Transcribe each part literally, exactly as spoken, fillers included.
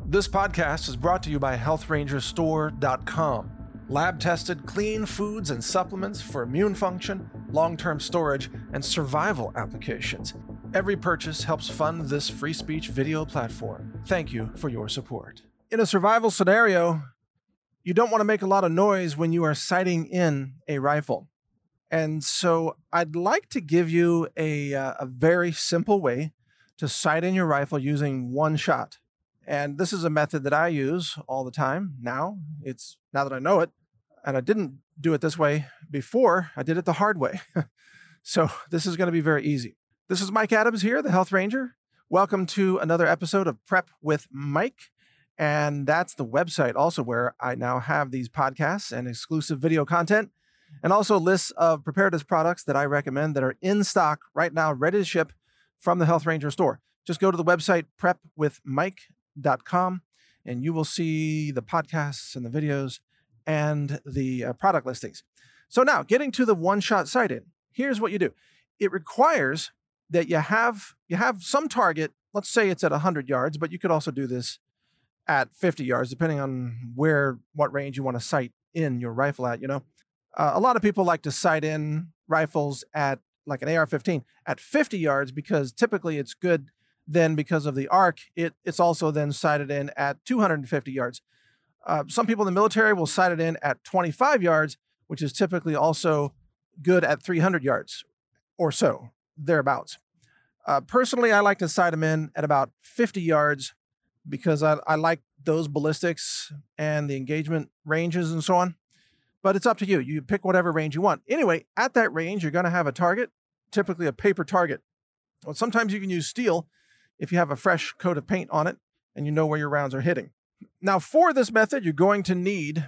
This podcast is brought to you by health ranger store dot com. Lab-tested clean foods and supplements for immune function, long-term storage, and survival applications. Every purchase helps fund this free speech video platform. Thank you for your support. In a survival scenario, you don't want to make a lot of noise when you are sighting in a rifle. And so I'd like to give you a, uh, a very simple way to sight in your rifle using one shot. And this is a method that I use all the time now. It's now that I know it, and I didn't do it this way before. I did it the hard way. So this is going to be very easy. This is Mike Adams here, the Health Ranger. Welcome to another episode of Prep with Mike. And that's the website also where I now have these podcasts and exclusive video content, and also lists of preparedness products that I recommend that are in stock right now, ready to ship from the Health Ranger store. Just go to the website prep with mike dot com and you will see the podcasts and the videos and the uh, product listings. So now, getting to the one-shot sight-in, here's what you do. It requires that you have you have some target. Let's say it's at one hundred yards, but you could also do this at fifty yards, depending on where, what range you want to sight in your rifle at, you know. Uh, a lot of people like to sight in rifles at like an A R fifteen at fifty yards because typically it's good. Then because of the arc, it, it's also then sighted in at two hundred fifty yards. Uh, some people in the military will sight it in at twenty-five yards, which is typically also good at three hundred yards or so, thereabouts. Uh, personally, I like to sight them in at about fifty yards because I, I like those ballistics and the engagement ranges and so on. But it's up to you. You pick whatever range you want. Anyway, at that range, you're going to have a target, typically a paper target. Well, sometimes you can use steel if you have a fresh coat of paint on it and you know where your rounds are hitting. Now, for this method, you're going to need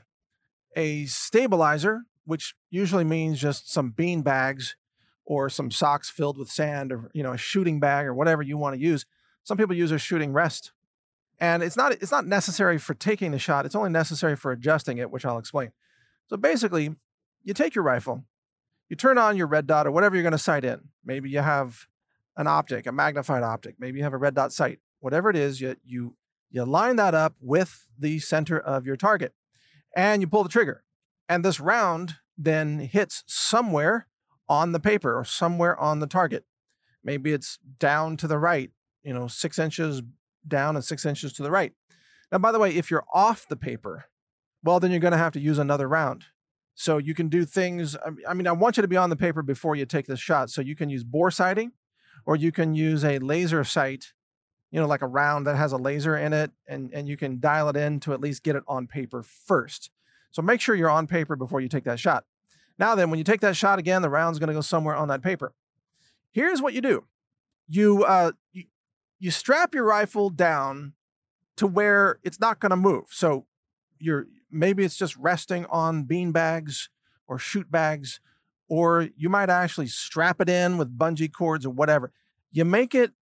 a stabilizer, which usually means just some bean bags or some socks filled with sand, or, you know, a shooting bag or whatever you want to use. Some people use a shooting rest. And it's not, it's not necessary for taking the shot. It's only necessary for adjusting it, which I'll explain. So basically, you take your rifle, you turn on your red dot or whatever you're going to sight in. Maybe you have an optic, a magnified optic. Maybe you have a red dot sight. Whatever it is, you, you, you line that up with the center of your target and you pull the trigger. And this round then hits somewhere on the paper or somewhere on the target. Maybe it's down to the right, you know, six inches down and six inches to the right. Now, by the way, if you're off the paper, well, then you're going to have to use another round. So you can do things. I mean, I want you to be on the paper before you take this shot. So you can use bore sighting, or you can use a laser sight, you know, like a round that has a laser in it, and, and you can dial it in to at least get it on paper first. So make sure you're on paper before you take that shot. Now then, when you take that shot again, the round's going to go somewhere on that paper. Here's what you do. You, uh, you, you strap your rifle down to where it's not going to move. So you're, maybe it's just resting on bean bags or shoot bags, or you might actually strap it in with bungee cords or whatever. You make it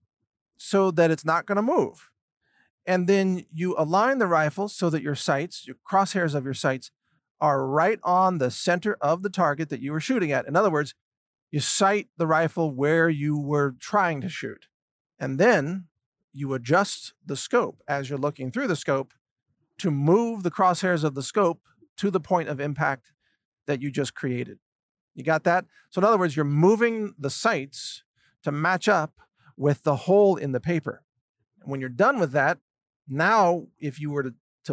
so that it's not going to move. And then you align the rifle so that your sights, your crosshairs of your sights, are right on the center of the target that you were shooting at. In other words, you sight the rifle where you were trying to shoot. And then you adjust the scope as you're looking through the scope to move the crosshairs of the scope to the point of impact that you just created. You got that? So in other words, you're moving the sights to match up with the hole in the paper. When you're done with that, now if you were to, to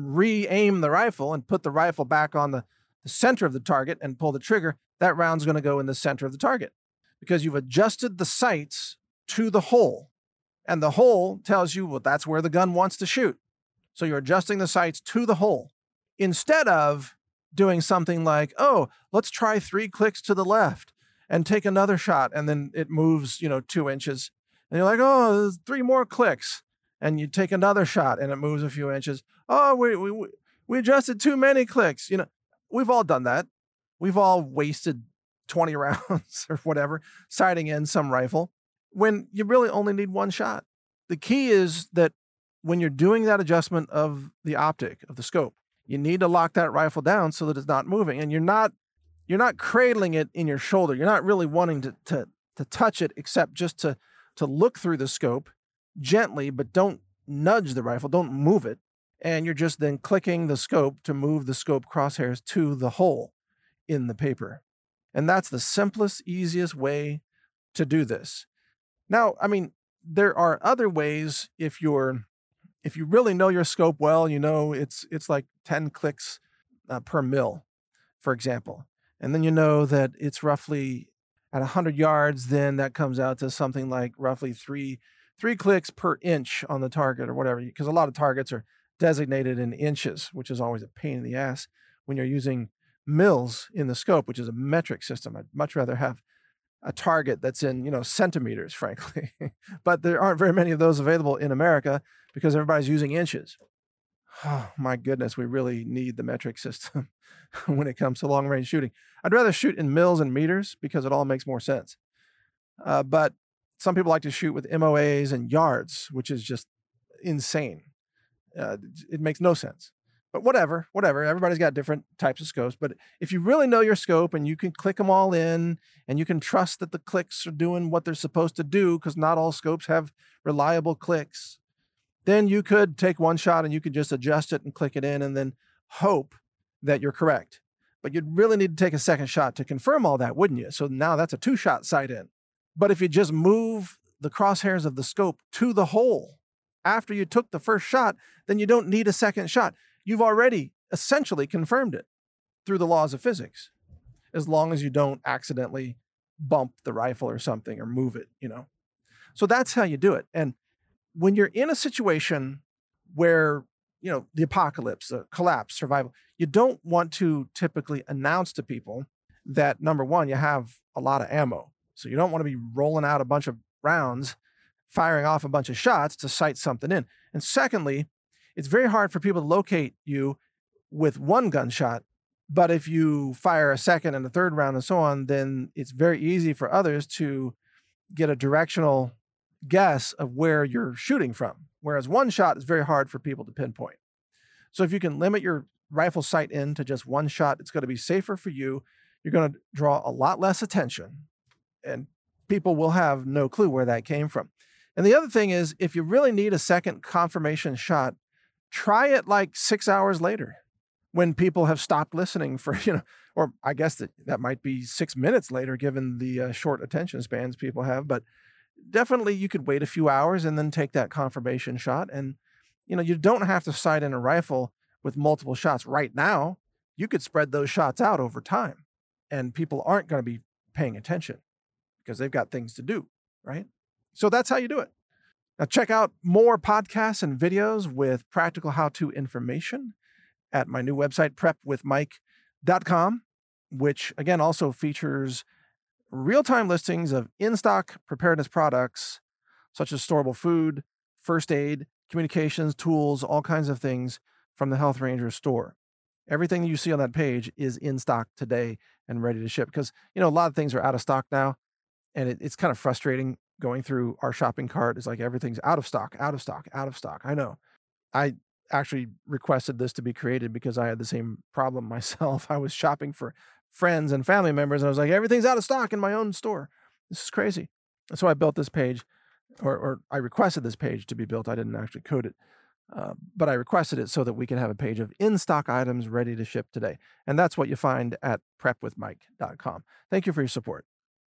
re-aim the rifle and put the rifle back on the, the center of the target and pull the trigger, that round's going to go in the center of the target because you've adjusted the sights to the hole. And the hole tells you, well, that's where the gun wants to shoot. So you're adjusting the sights to the hole instead of doing something like, oh, let's try three clicks to the left and take another shot. And then it moves, you know, two inches. And you're like, oh, there's three more clicks. And you take another shot and it moves a few inches. Oh, we, we, we adjusted too many clicks. You know, we've all done that. We've all wasted twenty rounds or whatever, sighting in some rifle when you really only need one shot. The key is that when you're doing that adjustment of the optic, of the scope, you need to lock that rifle down so that it's not moving. And you're not you're not cradling it in your shoulder. You're not really wanting to to, to touch it except just to, to look through the scope gently, but don't nudge the rifle, don't move it. And you're just then clicking the scope to move the scope crosshairs to the hole in the paper. And that's the simplest, easiest way to do this. Now, I mean, there are other ways if you're if you really know your scope well, you know it's it's like ten clicks uh, per mil, for example. And then you know that it's roughly at one hundred yards, then that comes out to something like roughly three three clicks per inch on the target or whatever, because a lot of targets are designated in inches, which is always a pain in the ass when you're using mils in the scope, which is a metric system. I'd much rather have a target that's in, you know, centimeters, frankly. But there aren't very many of those available in America because everybody's using inches. Oh, my goodness, we really need the metric system when it comes to long-range shooting. I'd rather shoot in mils and meters because it all makes more sense. Uh, but some people like to shoot with M O As and yards, which is just insane. Uh, it makes no sense. But whatever, whatever. Everybody's got different types of scopes. But if you really know your scope and you can click them all in and you can trust that the clicks are doing what they're supposed to do, because not all scopes have reliable clicks, then you could take one shot and you could just adjust it and click it in and then hope that you're correct. But you'd really need to take a second shot to confirm all that, wouldn't you? So now that's a two-shot sight in. But if you just move the crosshairs of the scope to the hole after you took the first shot, then you don't need a second shot. You've already essentially confirmed it through the laws of physics, as long as you don't accidentally bump the rifle or something or move it, you know. So that's how you do it. And when you're in a situation where, you know, the apocalypse, the collapse, survival, you don't want to typically announce to people that, number one, you have a lot of ammo. So you don't want to be rolling out a bunch of rounds, firing off a bunch of shots to sight something in. And secondly, it's very hard for people to locate you with one gunshot. But if you fire a second and a third round and so on, then it's very easy for others to get a directional guess of where you're shooting from. Whereas one shot is very hard for people to pinpoint. So if you can limit your rifle sight in to just one shot, it's going to be safer for you. You're going to draw a lot less attention, and people will have no clue where that came from. And the other thing is, if you really need a second confirmation shot, try it like six hours later when people have stopped listening for, you know, or I guess that, that might be six minutes later, given the uh, short attention spans people have. But definitely you could wait a few hours and then take that confirmation shot. And, you know, you don't have to sight in a rifle with multiple shots right now. You could spread those shots out over time, and people aren't going to be paying attention because they've got things to do, right? So that's how you do it. Now check out more podcasts and videos with practical how-to information at my new website, prep with mike dot com, which again also features real-time listings of in-stock preparedness products such as storable food, first aid, communications, tools, all kinds of things from the Health Ranger store. Everything you see on that page is in stock today and ready to ship, because, you know, a lot of things are out of stock now, and it, it's kind of frustrating going through our shopping cart. It's like everything's out of stock, out of stock, out of stock. I know. I actually requested this to be created because I had the same problem myself. I was shopping for friends and family members, and I was like, everything's out of stock in my own store. This is crazy. And so I built this page, or, or I requested this page to be built. I didn't actually code it, uh, but I requested it so that we can have a page of in-stock items ready to ship today. And that's what you find at prep with mike dot com. Thank you for your support.